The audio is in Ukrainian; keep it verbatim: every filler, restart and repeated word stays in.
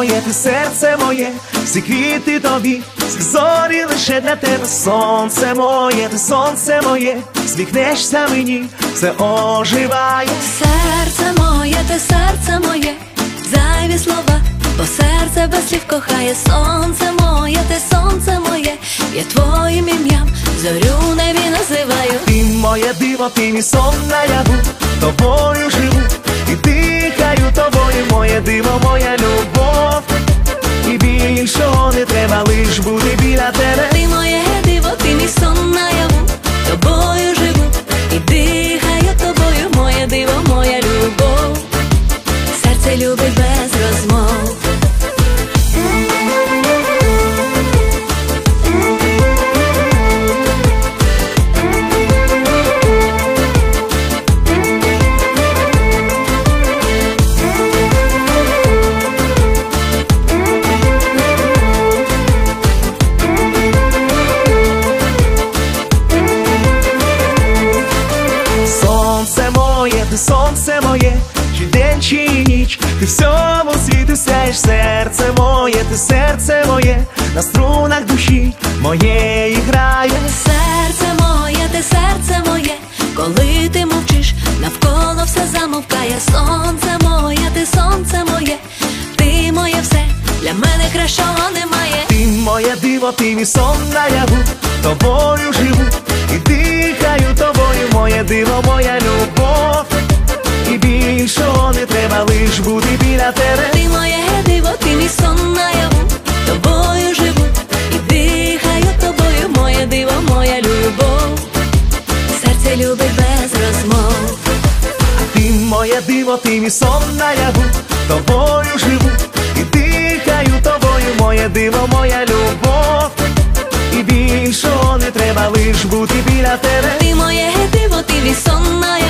моє, ти серце моє, всі квіти тобі, всі зорі лише для тебе. Сонце моє, ти сонце моє, сміхнешся мені, все оживає. Серце моє, ти серце моє, зайві слова, бо серце без слів кохає. Сонце моє, ти сонце моє, я твоїм ім'ям зорю в небі називаю. Ти моє диво, ти мій сон наяву, тобою живу і дихаю тобою. Моє диво, моя любов, і більшого не треба, лиш бути біля тебе. Ти моє диво, ти мій сон наяву, тобою живу і дихаю тобою. Моє диво, моя любов, серце любить без розмов. Ти сонце моє, чи день, чи ніч, ти всьому світу сяєш. Серце моє, ти серце моє, на струнах душі моєї грає. Серце моє, ти серце моє, коли ти мовчиш, навколо все замовкає. Сонце моє, ти сонце моє, ти моє все, для мене кращого немає. Ти моє диво, ти мій сон наяву, тобою живу і дихаю тобою. Моє диво, моя любов, і більшого не треба, лиш бути біля тебе. Ти моє диво, ти мій сон наяву, тобою живу і дихаю тобою. Моє диво, моя любов, серце любить без розмов. Ти моє диво, ти мій сон наяву, тобою живу і дихаю тобою. Моє диво, моя любов, і більшого не треба, лиш бути біля тебе. Ти моє диво, ти мій сон наяву,